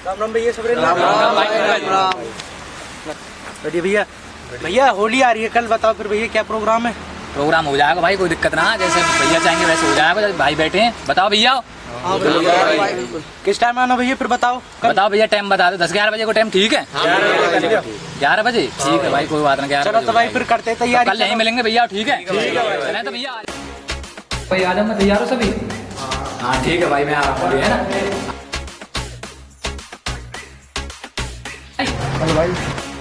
राम राम भैया। सबरे राम राम। बढ़िया भैया। भैया होली आ रही है कल, बताओ फिर भैया क्या प्रोग्राम है? प्रोग्राम हो जाएगा भाई, कोई दिक्कत ना, जैसे भैया चाहेंगे वैसे हो जाएगा। भाई बैठे हैं, बताओ भैया। किस टाइम आना भैया फिर बताओ? बताओ भैया, टाइम बता दो। 10-11 बजे को टाइम ठीक है? 11 बजे ठीक है भाई, कोई बात नहीं। चलो तो भाई फिर करते हैं तैयारी। कल यहीं मिलेंगे भैया, ठीक है? चलें तो भैया भाई, आ जाओ तैयार हो सभी? हाँ ठीक है भाई, मैं आ रहा हूँ, है ना? भाई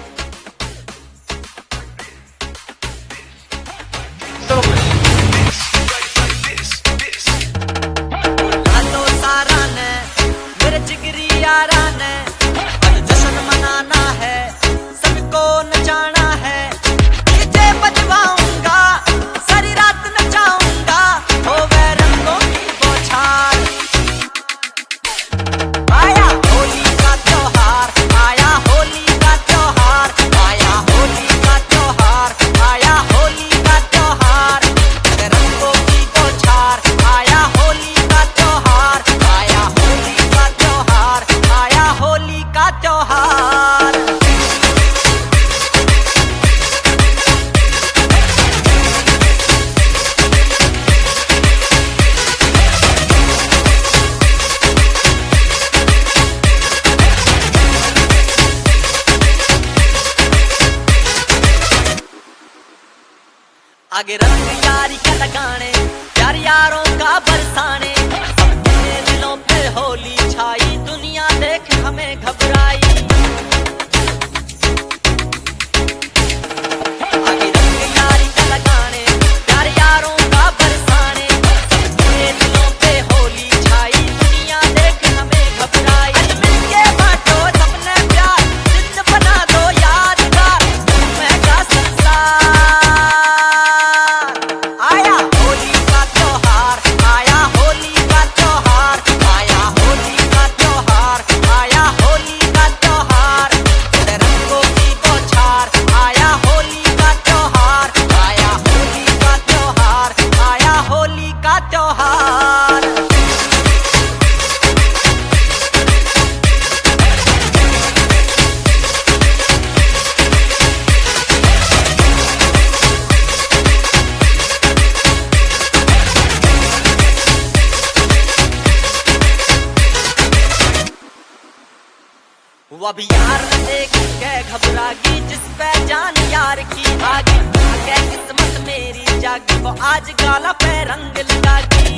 आगे रंग यारी का लगाने, प्यार यारों का बरसाने, सबके दिलों पे होली छाई, दुनिया देख हमें घबराई। आगे रंग यारी का लगाने, प्यार यारों का बरसाने, सबके दिलों पे होली छाई, दुनिया देख हमें घबराई। आज मिलके बांटो सबने प्यार, जिंद बना दो यादगार, महंगा संसार। वो अब यार देख के घबरागी, जिस पे जान यार की आगी, क्या किस्मत मेरी जागी, वो आज गाला पे रंग लगागी।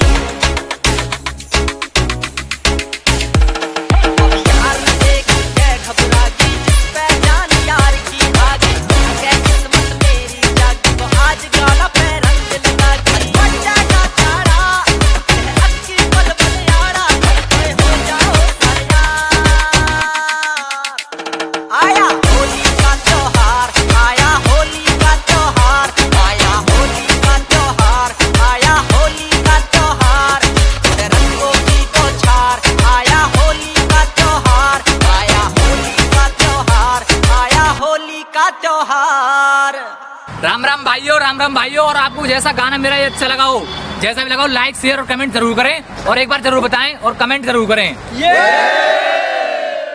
अब यार देख के घबरागी, जिस पे जान यार की आगी, क्या किस्मत मेरी जागी, वो आज गाला पे रंग लगागी। राम राम भाइयों, राम राम भाइयों। और आपको जैसा गाना मेरा ये अच्छा लगा हो, जैसा भी लगा हो, लाइक शेयर और कमेंट जरूर करें, और एक बार जरूर बताएं और कमेंट जरूर करें।